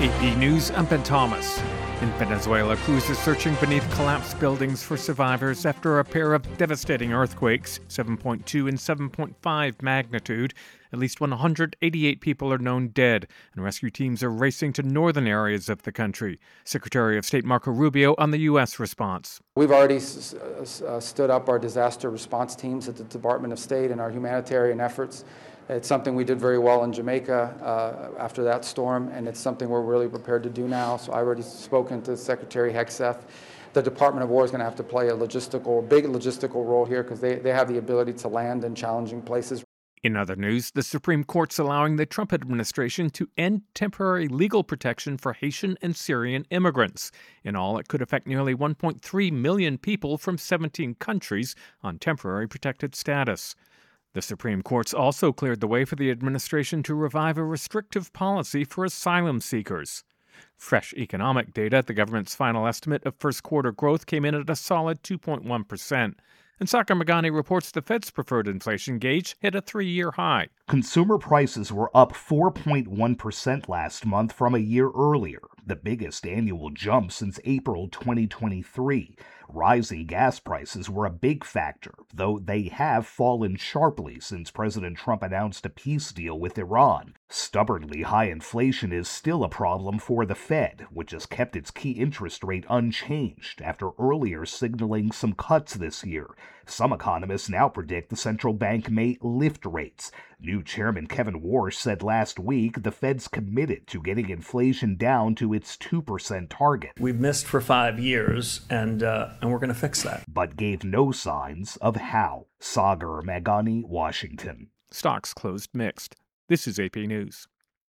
AP News, I'm Ben Thomas. In Venezuela, crews are searching beneath collapsed buildings for survivors after a pair of devastating earthquakes, 7.2 and 7.5 magnitude. At least 188 people are known dead, and rescue teams are racing to northern areas of the country. Secretary of State Marco Rubio on the U.S. response. We've already stood up our disaster response teams at the Department of State and our humanitarian efforts. It's something we did very well in Jamaica after that storm, and it's something we're really prepared to do now. So I've already spoken to Secretary Hegseth. The Department of War is going to have to play a big logistical role here because they have the ability to land in challenging places. In other news, the Supreme Court's allowing the Trump administration to end temporary legal protection for Haitian and Syrian immigrants. In all, it could affect nearly 1.3 million people from 17 countries on temporary protected status. The Supreme Court's also cleared the way for the administration to revive a restrictive policy for asylum seekers. Fresh economic data at the government's final estimate of first quarter growth came in at a solid 2.1%. And Sagar Meghani reports the Fed's preferred inflation gauge hit a three-year high. Consumer prices were up 4.1% last month from a year earlier, the biggest annual jump since April 2023. Rising gas prices were a big factor, though they have fallen sharply since President Trump announced a peace deal with Iran. Stubbornly high inflation is still a problem for the Fed, which has kept its key interest rate unchanged after earlier signaling some cuts this year. Some economists now predict the central bank may lift rates. New Chairman Kevin Warsh said last week the Fed's committed to getting inflation down to its 2% target. We've missed for 5 years, and we're going to fix that. But gave no signs of how. Sagar Meghani, Washington. Stocks closed mixed. This is AP News.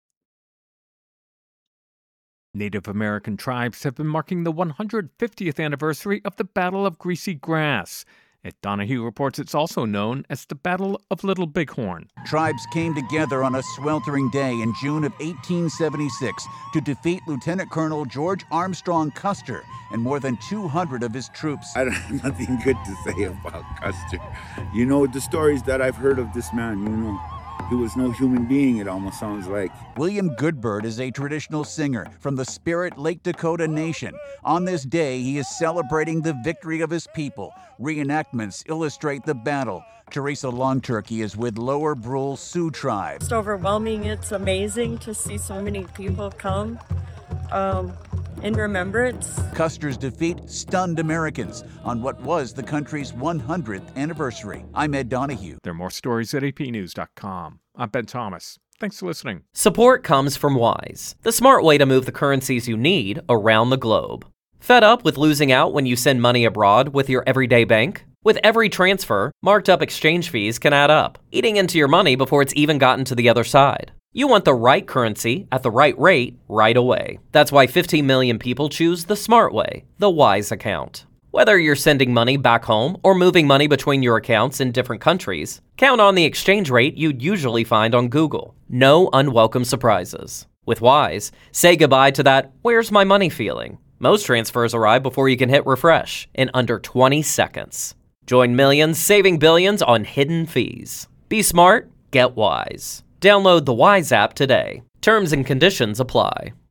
Native American tribes have been marking the 150th anniversary of the Battle of Greasy Grass. Ed Donahue reports it's also known as the Battle of Little Bighorn. Tribes came together on a sweltering day in June of 1876 to defeat Lieutenant Colonel George Armstrong Custer and more than 200 of his troops. I don't have nothing good to say about Custer. You know, the stories that I've heard of this man, he was no human being, it almost sounds like. William Goodbird is a traditional singer from the Spirit Lake Dakota Nation. On this day, he is celebrating the victory of his people. Reenactments illustrate the battle. Teresa Longturkey is with Lower Brule Sioux Tribe. It's overwhelming. It's amazing to see so many people come in remembrance. Custer's defeat stunned Americans on what was the country's 100th anniversary. I'm Ed Donahue. There are more stories at apnews.com. I'm Ben Thomas. Thanks for listening. Support comes from Wise, the smart way to move the currencies you need around the globe. Fed up with losing out when you send money abroad with your everyday bank? With every transfer, marked up exchange fees can add up, eating into your money before it's even gotten to the other side. You want the right currency at the right rate right away. That's why 15 million people choose the smart way, the Wise account. Whether you're sending money back home or moving money between your accounts in different countries, count on the exchange rate you'd usually find on Google. No unwelcome surprises. With Wise, say goodbye to that "where's my money" feeling. Most transfers arrive before you can hit refresh in under 20 seconds. Join millions saving billions on hidden fees. Be smart, get Wise. Download the Wise app today. Terms and conditions apply.